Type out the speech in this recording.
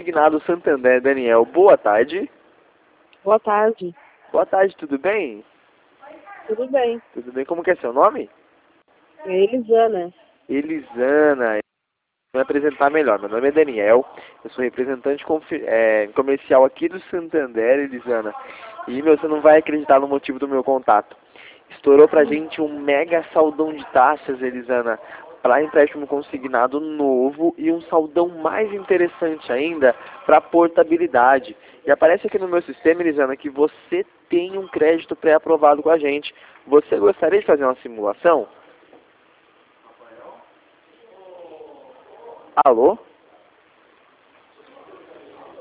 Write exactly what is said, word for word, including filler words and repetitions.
Consignado Santander, Daniel. Boa tarde. Boa tarde. Boa tarde, tudo bem? Tudo bem. Tudo bem, como que é seu nome? É Elisana. Elisana. Vou me apresentar melhor. Meu nome é Daniel. Eu sou representante confi- é, comercial aqui do Santander, Elisana. E, meu, você não vai acreditar no motivo do meu contato. Estourou pra gente um mega saldão de taxas, Elisana, para empréstimo consignado novo e um saldão mais interessante ainda para portabilidade. E aparece aqui no meu sistema, Elisana, que você tem um crédito pré-aprovado com a gente. Você gostaria de fazer uma simulação? Alô?